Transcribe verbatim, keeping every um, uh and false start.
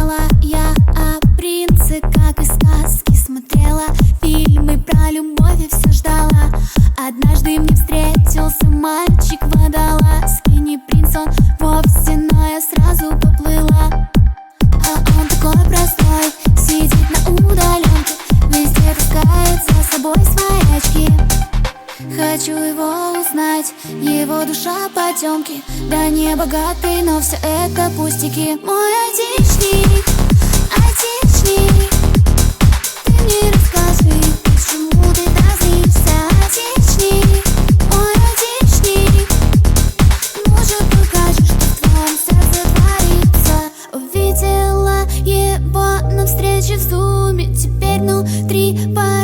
Мечтала я о принце, как из сказки смотрела фильмы про любовь и все ждала. Однажды мне встретился мальчик водолаз, и не принц он вовсе, но я сразу поплыла. А он такой простой, сидит на удаленке, везде таскает за собой свои очки. Хочу его узнать, его душа потемки. Да не богатый, но все это пустяки. Мой айтишник, айтишник, ты мне расскажи, почему ты так злишься, айтишник, мой айтишник. Может, покажешь, что в твоем сердце творится. Увидела его на встрече в зуме, теперь внутри по